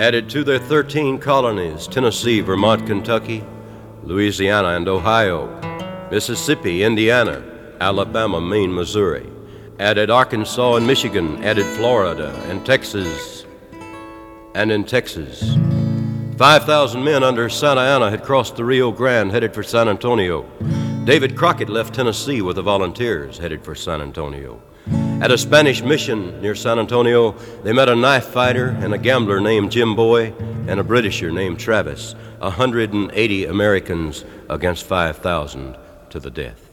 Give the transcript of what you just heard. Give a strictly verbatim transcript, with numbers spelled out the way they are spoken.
added to their thirteen colonies Tennessee, Vermont, Kentucky, Louisiana, and Ohio, Mississippi, Indiana, Alabama, Maine, Missouri, added Arkansas and Michigan, added Florida and Texas, and in Texas, five thousand men under Santa Anna had crossed the Rio Grande, headed for San Antonio. David Crockett left Tennessee with the volunteers, headed for San Antonio. At a Spanish mission near San Antonio, they met a knife fighter and a gambler named Jim Boy and a Britisher named Travis, one hundred eighty Americans against five thousand to the death.